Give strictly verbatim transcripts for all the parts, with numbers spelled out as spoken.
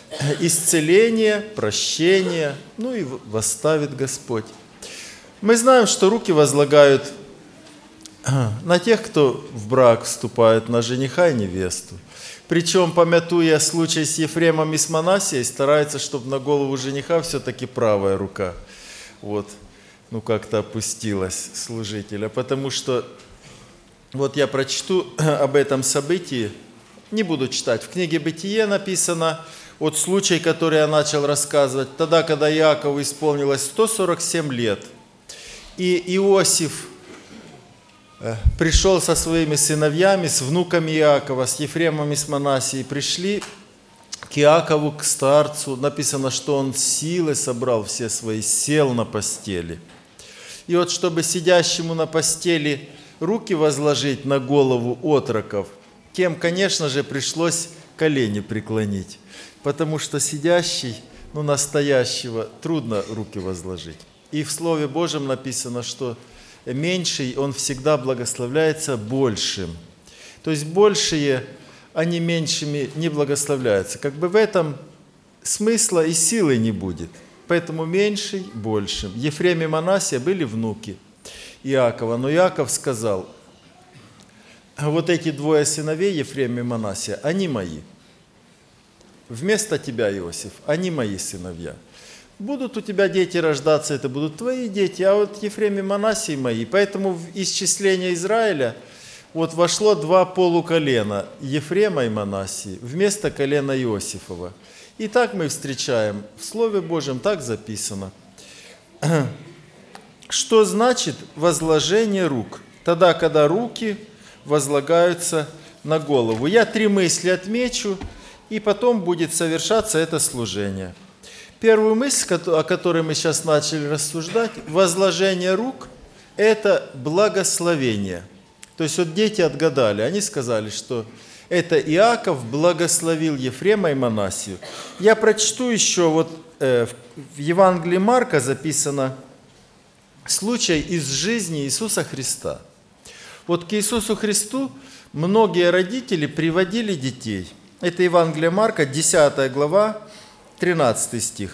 исцеление, прощение, ну и восставит Господь. Мы знаем, что руки возлагают на тех, кто в брак вступает, на жениха и невесту. Причем, помятуя случай с Ефремом и с Манасией, старается, чтобы на голову жениха все-таки правая рука вот, ну как-то опустилась служителя. Потому что, вот я прочту об этом событии, не буду читать. В книге «Бытие» написано, вот случай, который я начал рассказывать, тогда, когда Иакову исполнилось сто сорок семь лет, и Иосиф пришел со своими сыновьями, с внуками Иакова, с Ефремом и с Манасией, пришли к Иакову, к старцу. Написано, что он силой собрал все свои, сел на постели. И вот, чтобы сидящему на постели руки возложить на голову отроков, тем, конечно же, пришлось колени преклонить, потому что сидящий, ну, настоящего, трудно руки возложить. И в Слове Божьем написано, что меньший, он всегда благословляется большим. То есть большие, они меньшими не благословляются. Как бы в этом смысла и силы не будет. Поэтому меньший большим. Ефрем и Манасия были внуки Иакова. Но Иаков сказал, вот эти двое сыновей, Ефрем и Манасия, они мои. Вместо тебя, Иосиф, они мои сыновья. Будут у тебя дети рождаться, это будут твои дети, а вот Ефрем и Манасий мои. Поэтому в исчисление Израиля вот вошло два полуколена, Ефрема и Манасии, вместо колена Иосифова. И так мы встречаем, в Слове Божьем так записано. Что значит возложение рук? Тогда, когда руки возлагаются на голову. Я три мысли отмечу, и потом будет совершаться это служение. Первую мысль, о которой мы сейчас начали рассуждать, возложение рук – это благословение. То есть вот дети отгадали, они сказали, что это Иаков благословил Ефрема и Манасию. Я прочту еще, вот э, в Евангелии Марка записано случай из жизни Иисуса Христа. Вот к Иисусу Христу многие родители приводили детей. Это Евангелие Марка, десятая глава, тринадцатый стих.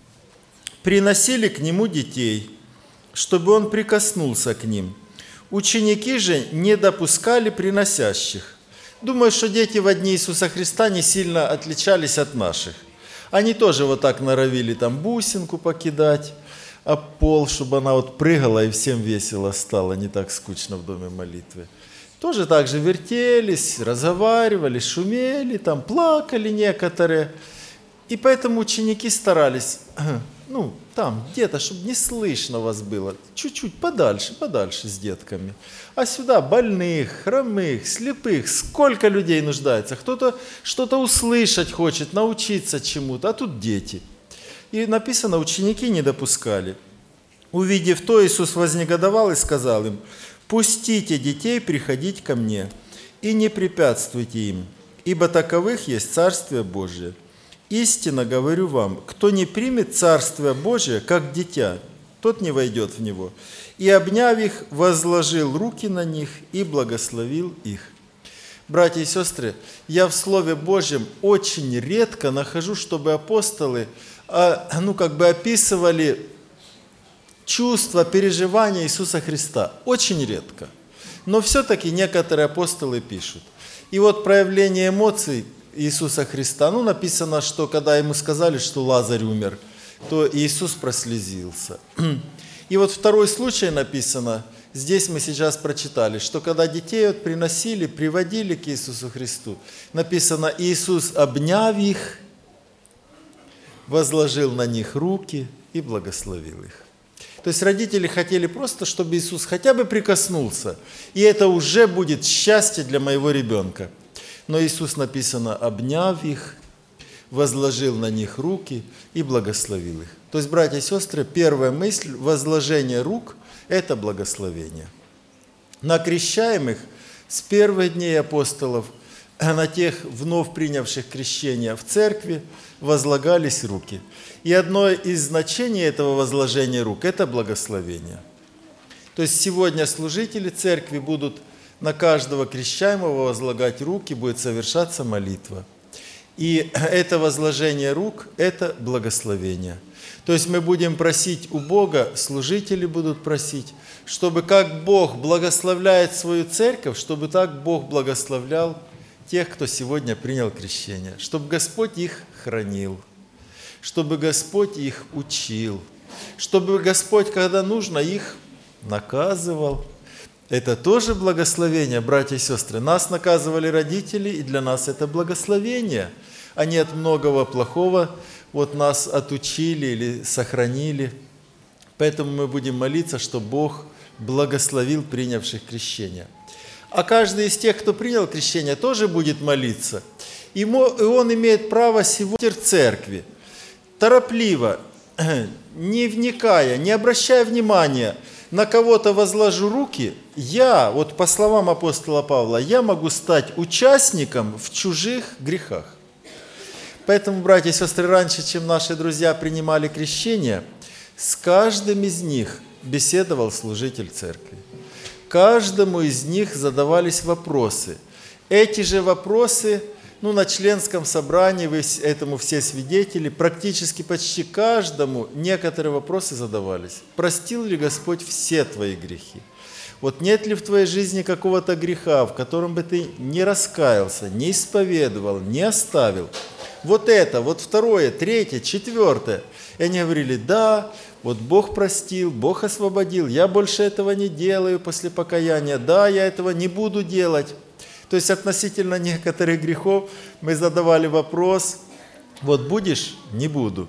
«Приносили к Нему детей, чтобы Он прикоснулся к ним. Ученики же не допускали приносящих». Думаю, что дети во дни Иисуса Христа не сильно отличались от наших. Они тоже вот так норовили там бусинку покидать, об пол, чтобы она вот прыгала и всем весело стало, не так скучно в доме молитвы. Тоже так же вертелись, разговаривали, шумели, там плакали некоторые. И поэтому ученики старались, ну, там, где-то, чтобы не слышно вас было, чуть-чуть подальше, подальше с детками. А сюда больных, хромых, слепых, сколько людей нуждается. Кто-то что-то услышать хочет, научиться чему-то, а тут дети. И написано, ученики не допускали. Увидев то, Иисус вознегодовал и сказал им, «Пустите детей приходить ко мне, и не препятствуйте им, ибо таковых есть Царствие Божие. Истинно говорю вам, кто не примет Царствие Божие, как дитя, тот не войдет в него». И, обняв их, возложил руки на них и благословил их. Братья и сестры, я в Слове Божьем очень редко нахожу, чтобы апостолы, ну, как бы описывали чувства, переживания Иисуса Христа. Очень редко. Но все-таки некоторые апостолы пишут. И вот проявление эмоций Иисуса Христа, ну, написано, что когда ему сказали, что Лазарь умер, то Иисус прослезился. И вот второй случай написано, здесь мы сейчас прочитали, что когда детей вот приносили, приводили к Иисусу Христу, написано, Иисус, обняв их, возложил на них руки и благословил их. То есть родители хотели просто, чтобы Иисус хотя бы прикоснулся, и это уже будет счастье для моего ребенка. Но Иисус, написано, обняв их, возложил на них руки и благословил их. То есть, братья и сестры, первая мысль – возложение рук – это благословение. На крещаемых с первых дней апостолов, на тех вновь принявших крещение в церкви, возлагались руки. И одно из значений этого возложения рук – это благословение. То есть сегодня служители церкви будут на каждого крещаемого возлагать руки, будет совершаться молитва. И это возложение рук – это благословение. То есть мы будем просить у Бога, служители будут просить, чтобы как Бог благословляет свою церковь, чтобы так Бог благословлял тех, кто сегодня принял крещение, чтобы Господь их хранил, чтобы Господь их учил, чтобы Господь, когда нужно, их наказывал. Это тоже благословение, братья и сестры. Нас наказывали родители, и для нас это благословение. Они от многого плохого вот нас отучили или сохранили. Поэтому мы будем молиться, чтобы Бог благословил принявших крещение. А каждый из тех, кто принял крещение, тоже будет молиться. И он имеет право сегодня в церкви, торопливо, не вникая, не обращая внимания, на кого-то возложу руки, я, вот по словам апостола Павла, я могу стать участником в чужих грехах. Поэтому, братья и сестры, раньше, чем наши друзья принимали крещение, с каждым из них беседовал служитель церкви. Каждому из них задавались вопросы. Эти же вопросы, ну, на членском собрании, вы этому все свидетели, практически почти каждому некоторые вопросы задавались. Простил ли Господь все твои грехи? Вот нет ли в твоей жизни какого-то греха, в котором бы ты не раскаялся, не исповедовал, не оставил? Вот это, вот второе, третье, четвертое. И они говорили, да, вот Бог простил, Бог освободил, я больше этого не делаю после покаяния, да, я этого не буду делать. То есть относительно некоторых грехов мы задавали вопрос, вот будешь? Не буду.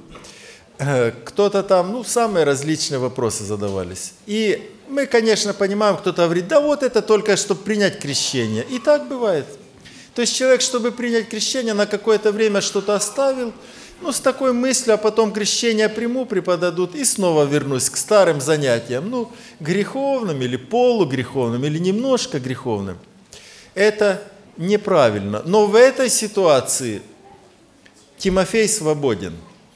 Кто-то там, ну, самые различные вопросы задавались. И мы, конечно, понимаем, кто-то говорит, да вот это только, чтобы принять крещение. И так бывает. То есть человек, чтобы принять крещение, на какое-то время что-то оставил, ну, с такой мыслью, а потом крещение приму, преподадут, и снова вернусь к старым занятиям, ну, греховным или полугреховным, или немножко греховным. Это неправильно. Но в этой ситуации Тимофей свободен.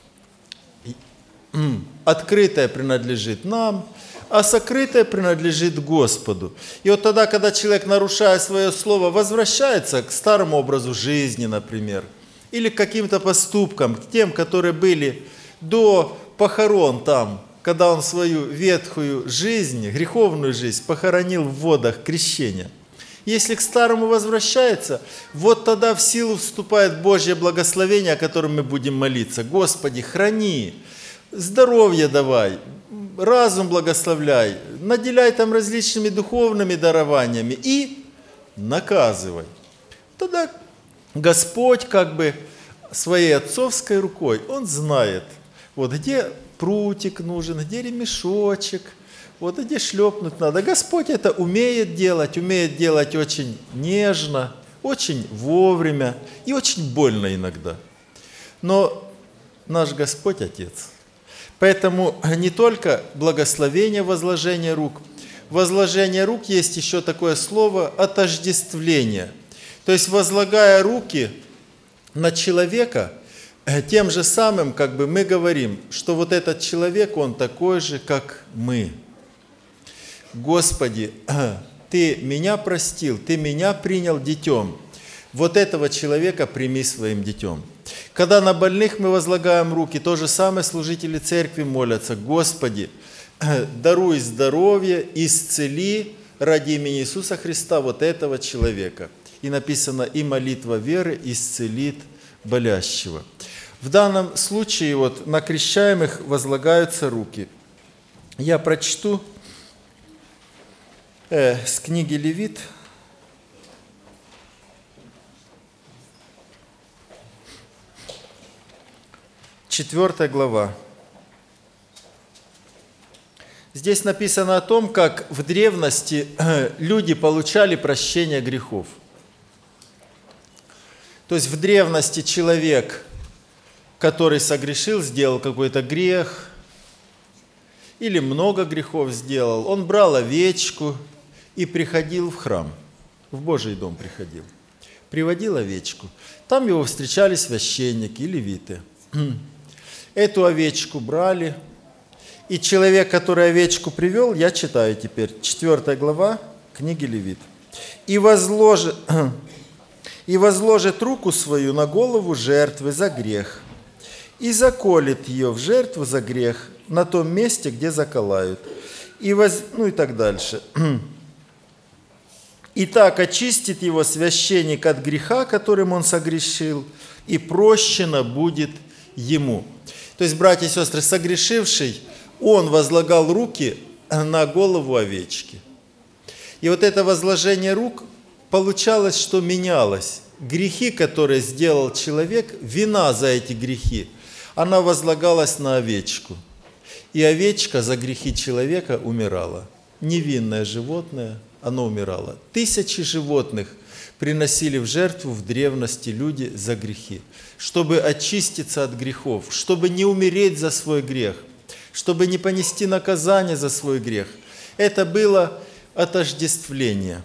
Открытое принадлежит нам, а сокрытое принадлежит Господу. И вот тогда, когда человек, нарушая свое слово, возвращается к старому образу жизни, например, или к каким-то поступкам, к тем, которые были до похорон там, когда он свою ветхую жизнь, греховную жизнь похоронил в водах крещения. Если к старому возвращается, вот тогда в силу вступает Божье благословение, о котором мы будем молиться. Господи, храни, здоровье давай, разум благословляй, наделяй там различными духовными дарованиями и наказывай. Тогда Господь как бы своей отцовской рукой, Он знает, вот где прутик нужен, где ремешочек, вот где шлепнуть надо. Господь это умеет делать, умеет делать очень нежно, очень вовремя и очень больно иногда. Но наш Господь Отец. Поэтому не только благословение, возложение рук. Возложение рук есть еще такое слово отождествление. То есть возлагая руки на человека, тем же самым как бы мы говорим, что вот этот человек, он такой же, как мы. Господи, Ты меня простил, Ты меня принял детем. Вот этого человека прими своим детем. Когда на больных мы возлагаем руки, то же самое служители церкви молятся. Господи, даруй здоровье, исцели ради имени Иисуса Христа вот этого человека. И написано, и молитва веры исцелит болящего. В данном случае вот на крещаемых возлагаются руки. Я прочту э, с книги Левит. Четвертая глава. Здесь написано о том, как в древности люди получали прощение грехов. То есть в древности человек, который согрешил, сделал какой-то грех, или много грехов сделал, он брал овечку и приходил в храм, в Божий дом приходил. Приводил овечку. Там его встречали священники и левиты. Эту овечку брали, и человек, который овечку привел, я читаю теперь, четвертая глава книги Левит. «И возложит, и возложит руку свою на голову жертвы за грех, и заколет ее в жертву за грех на том месте, где заколают, и воз... ну и так дальше. И так очистит его священник от греха, которым он согрешил, и прощено будет ему. То есть, братья и сестры, согрешивший, он возлагал руки на голову овечки. И вот это возложение рук получалось, что менялось. Грехи, которые сделал человек, вина за эти грехи, она возлагалась на овечку. И овечка за грехи человека умирала. Невинное животное, оно умирало. Тысячи животных приносили в жертву в древности люди за грехи, чтобы очиститься от грехов, чтобы не умереть за свой грех, чтобы не понести наказание за свой грех. Это было отождествление.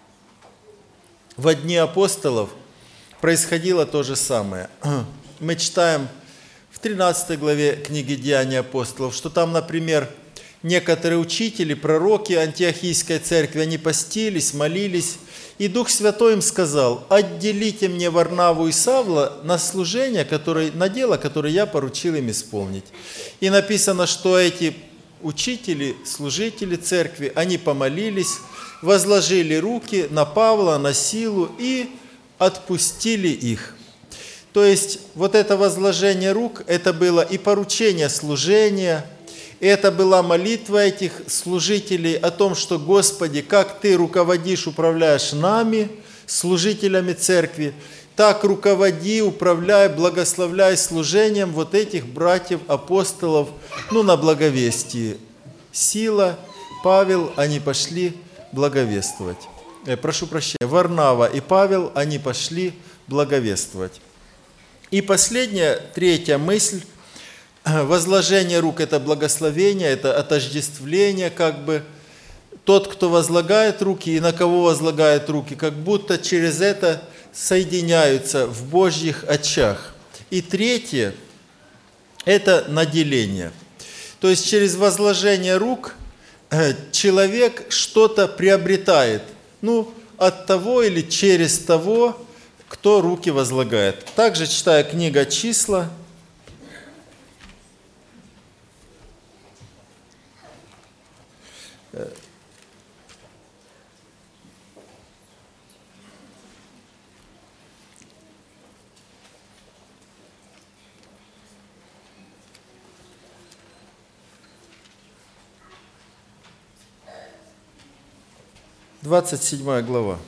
Во дни апостолов происходило то же самое. Мы читаем в тринадцатой главе книги «Деяния апостолов», что там, например, некоторые учители, пророки антиохийской церкви, они постились, молились, и Дух Святой им сказал: «Отделите мне Варнаву и Савла на служение, которое, на дело, которое я поручил им исполнить». И написано, что эти учители, служители церкви, они помолились, возложили руки на Павла, на Силу и отпустили их. То есть вот это возложение рук, это было и поручение служения, и это была молитва этих служителей о том, что: «Господи, как Ты руководишь, управляешь нами, служителями церкви, так руководи, управляй, благословляй служением вот этих братьев-апостолов, ну, на благовестии». Сила, Павел, они пошли благовествовать. Э, прошу прощения, Варнава и Павел, они пошли благовествовать. И последняя, третья мысль. Возложение рук – это благословение, это отождествление, как бы. Тот, кто возлагает руки и на кого возлагает руки, как будто через это соединяются в Божьих очах. И третье – это наделение. То есть через возложение рук человек что-то приобретает, ну, от того или через того, кто руки возлагает. Также, читая книга «Числа», двадцать седьмая глава.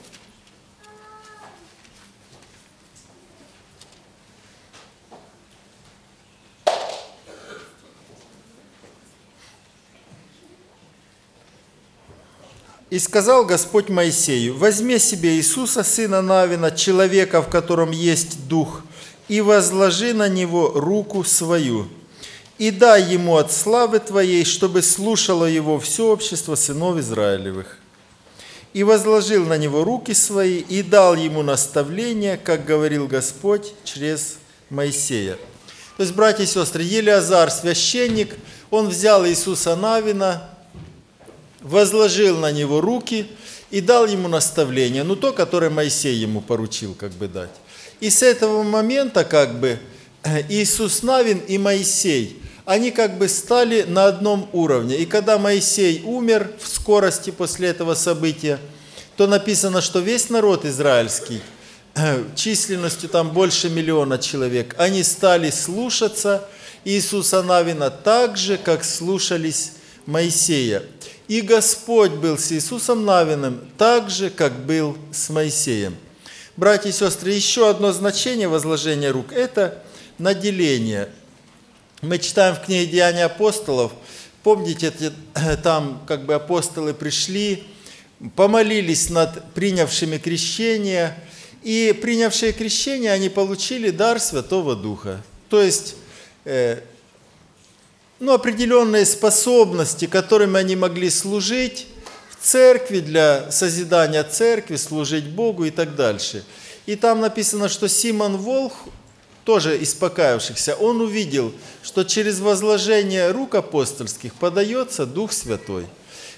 «И сказал Господь Моисею: возьми себе Иисуса, сына Навина, человека, в котором есть дух, и возложи на него руку свою, и дай ему от славы твоей, чтобы слушало его все общество сынов Израилевых. И возложил на него руки свои, и дал ему наставление, как говорил Господь через Моисея». То есть, братья и сестры, Елеазар, священник, он взял Иисуса Навина, возложил на него руки и дал ему наставление, ну то, которое Моисей ему поручил как бы дать. И с этого момента как бы Иисус Навин и Моисей, они как бы стали на одном уровне. И когда Моисей умер в скорости после этого события, то написано, что весь народ израильский, численностью там больше миллиона человек, они стали слушаться Иисуса Навина так же, как слушались Моисея. И Господь был с Иисусом Навиным так же, как был с Моисеем. Братья и сестры, еще одно значение возложения рук – это наделение. Мы читаем в книге «Деяния апостолов», помните, там как бы апостолы пришли, помолились над принявшими крещение, и принявшие крещение, они получили дар Святого Духа. То есть, э, ну, определенные способности, которыми они могли служить в церкви, для созидания церкви, служить Богу и так дальше. И там написано, что Симон Волх, тоже из покаявшихся, он увидел, что через возложение рук апостольских подается Дух Святой.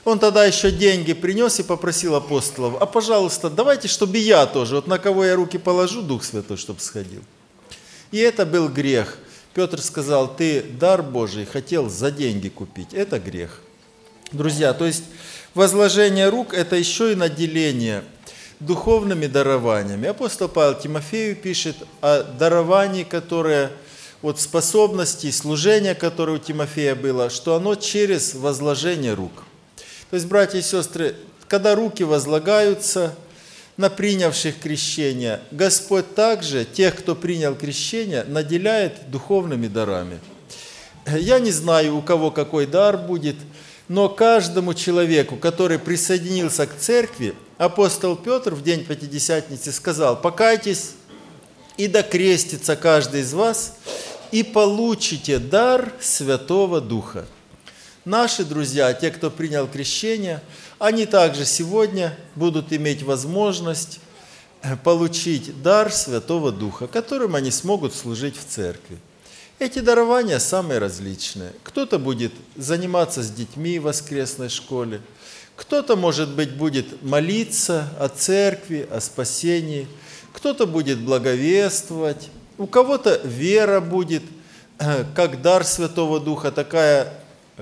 Он тогда еще деньги принес и попросил апостолов: а пожалуйста, давайте, чтобы я тоже, вот на кого я руки положу, Дух Святой, чтобы сходил. И это был грех. Петр сказал: ты дар Божий хотел за деньги купить. Это грех. Друзья, то есть возложение рук – это еще и наделение духовными дарованиями. Апостол Павел Тимофею пишет о даровании, которое, вот способности, служения, которое у Тимофея было, что оно через возложение рук. То есть, братья и сестры, когда руки возлагаются на принявших крещение, Господь также тех, кто принял крещение, наделяет духовными дарами. Я не знаю, у кого какой дар будет, но каждому человеку, который присоединился к церкви, апостол Петр в день Пятидесятницы сказал: покайтесь и докрестится каждый из вас, и получите дар Святого Духа. Наши друзья, те, кто принял крещение, они также сегодня будут иметь возможность получить дар Святого Духа, которым они смогут служить в церкви. Эти дарования самые различные. Кто-то будет заниматься с детьми в воскресной школе, кто-то, может быть, будет молиться о церкви, о спасении, кто-то будет благовествовать, у кого-то вера будет, как дар Святого Духа, такая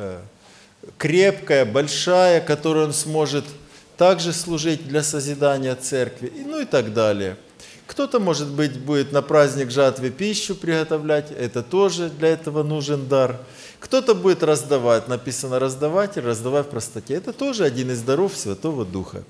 крепкая, большая, которую он сможет также служить для созидания церкви, ну и так далее. Кто-то, может быть, будет на праздник жатвы пищу приготовлять, это тоже для этого нужен дар. Кто-то будет раздавать, написано раздавать, раздавать в простоте. Это тоже один из даров Святого Духа.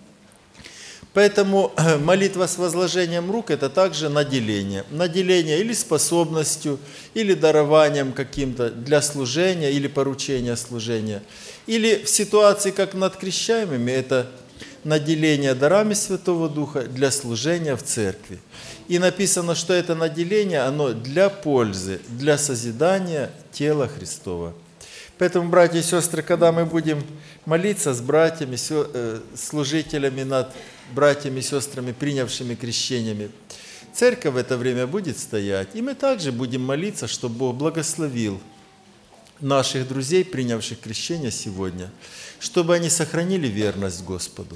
Поэтому молитва с возложением рук – это также наделение. Наделение или способностью, или дарованием каким-то для служения, или поручения служения. Или в ситуации, как над крещаемыми, это наделение дарами Святого Духа для служения в церкви. И написано, что это наделение, оно для пользы, для созидания тела Христова. Поэтому, братья и сестры, когда мы будем молиться с братьями, служителями над братьями и сестрами, принявшими крещениями, церковь в это время будет стоять. И мы также будем молиться, чтобы Бог благословил наших друзей, принявших крещение сегодня, чтобы они сохранили верность Господу,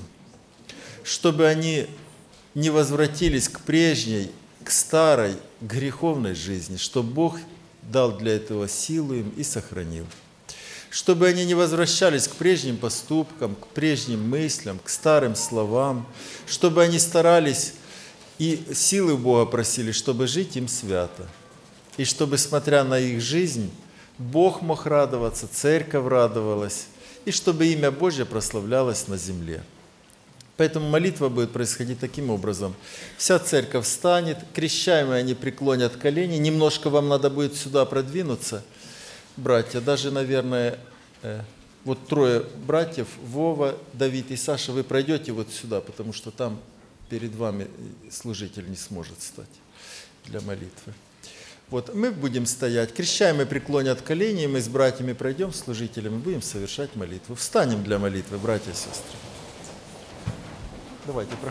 чтобы они не возвратились к прежней, к старой, греховной жизни, чтобы Бог дал для этого силу им и сохранил. Чтобы они не возвращались к прежним поступкам, к прежним мыслям, к старым словам, чтобы они старались и силы у Бога просили, чтобы жить им свято. И чтобы, смотря на их жизнь, Бог мог радоваться, церковь радовалась, и чтобы имя Божье прославлялось на земле. Поэтому молитва будет происходить таким образом. Вся церковь встанет, крещаемые они преклонят колени, немножко вам надо будет сюда продвинуться. Братья, даже, наверное, вот трое братьев, Вова, Давид и Саша, вы пройдете вот сюда, потому что там перед вами служитель не сможет стать для молитвы. Вот мы будем стоять, крещаемые преклонят колени, и мы с братьями пройдем, служителями, будем совершать молитву. Встанем для молитвы, братья и сестры. Давайте, проходите.